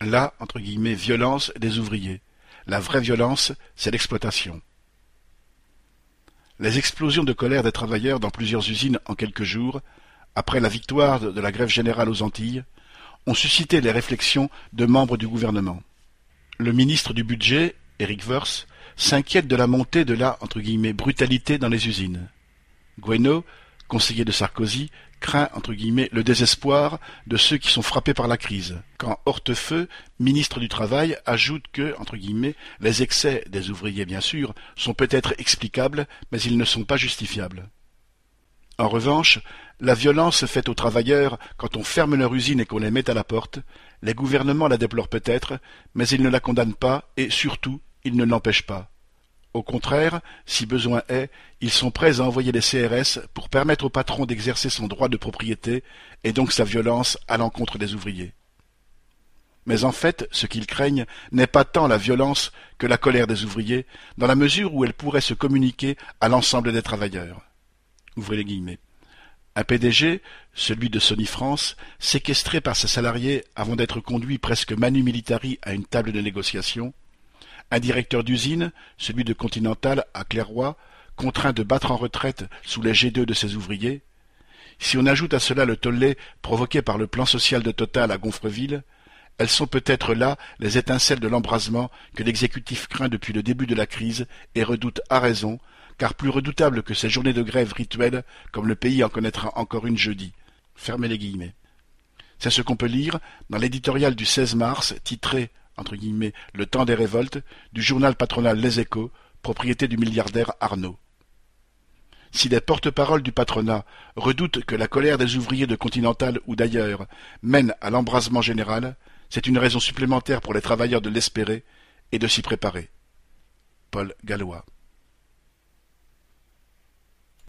la violence des ouvriers. La vraie violence, c'est l'exploitation. Les explosions de colère des travailleurs dans plusieurs usines en quelques jours, après la victoire de la grève générale aux Antilles, ont suscité les réflexions de membres du gouvernement. Le ministre du Budget, Éric Woerth, s'inquiète de la montée de la « brutalité » dans les usines. Guénaud, conseiller de Sarkozy, craint le désespoir de ceux qui sont frappés par la crise, quand Hortefeux, ministre du Travail, ajoute que les excès des ouvriers, bien sûr, sont peut-être explicables, mais ils ne sont pas justifiables. En revanche, la violence faite aux travailleurs quand on ferme leur usine et qu'on les met à la porte, les gouvernements la déplorent peut-être, mais ils ne la condamnent pas et, surtout, ils ne l'empêchent pas. Au contraire, si besoin est, ils sont prêts à envoyer les CRS pour permettre au patron d'exercer son droit de propriété et donc sa violence à l'encontre des ouvriers. Mais en fait, ce qu'ils craignent n'est pas tant la violence que la colère des ouvriers, dans la mesure où elle pourrait se communiquer à l'ensemble des travailleurs. Ouvrez les guillemets. Un PDG, celui de Sony France, séquestré par ses salariés avant d'être conduit presque manu militari à une table de négociation, un directeur d'usine, celui de Continental à Clairoy, contraint de battre en retraite sous les G2 de ses ouvriers. Si on ajoute à cela le tollé provoqué par le plan social de Total à Gonfreville, elles sont peut-être là les étincelles de l'embrasement que l'exécutif craint depuis le début de la crise et redoute à raison, car plus redoutable que ces journées de grève rituelles, comme le pays en connaîtra encore une jeudi. Fermez les guillemets. C'est ce qu'on peut lire dans l'éditorial du 16 mars, titré « Le temps des révoltes » du journal patronal Les Échos, propriété du milliardaire Arnault. Si les porte-paroles du patronat redoutent que la colère des ouvriers de Continental ou d'ailleurs mène à l'embrasement général, c'est une raison supplémentaire pour les travailleurs de l'espérer et de s'y préparer. Paul Gallois.